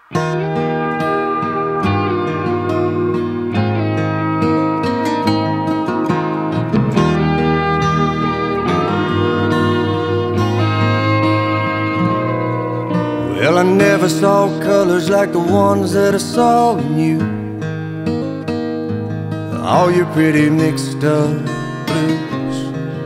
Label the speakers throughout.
Speaker 1: Well, I never saw colors like the ones that I saw in you. All your pretty mixed up blues.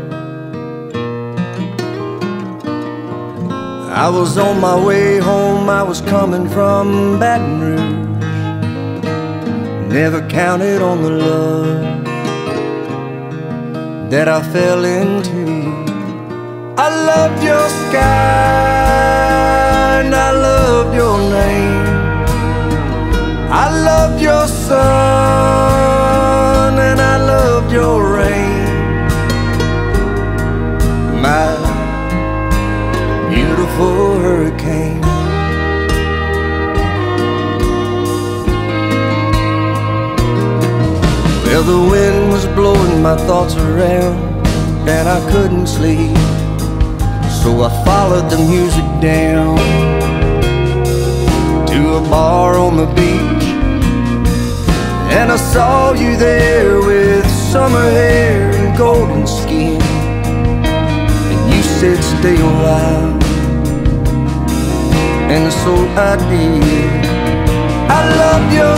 Speaker 1: I was on my way home, I was coming from Baton Rouge. Never counted on the love that I fell into. I loved your sky and I loved your name. I loved your sun and I loved your rain. My beautiful hurricane. Well, the wind was blowing my thoughts around and I couldn't sleep. So I followed the music down to a bar on the beach, and I saw you there with summer hair and golden skin. And you said stay a while, and so I did. I loved your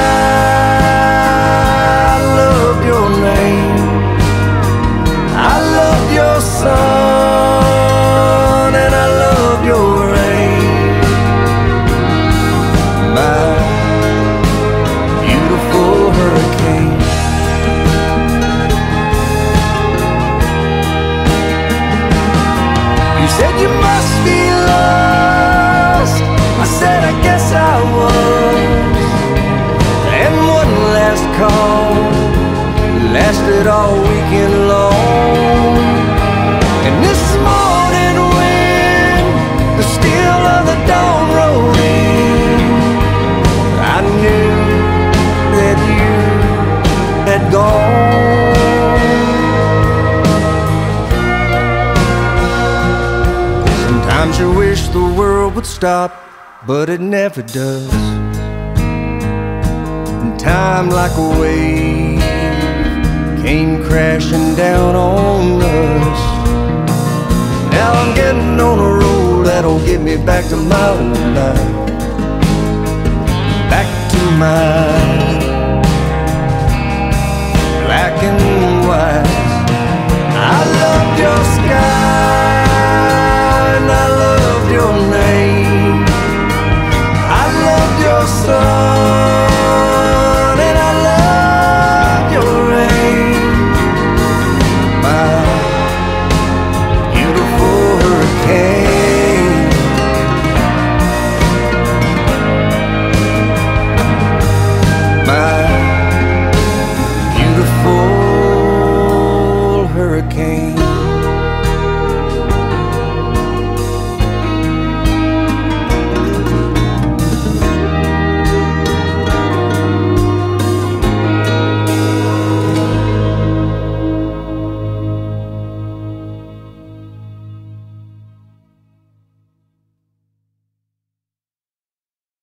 Speaker 1: sky, I loved your name, I loved your sun, and I love your rain. My beautiful hurricane. You said you must be lost. I said I guess I was. And one last call lasted all weekend long. And this morning when the still of the dawn rolled in, I knew that you had gone. Sometimes you wish the world would stop, but it never does. And time like a wave came crashing down on us. Now I'm getting on a roll that'll get me back to my old life, back to my black and white. I loved your sky and I loved your night.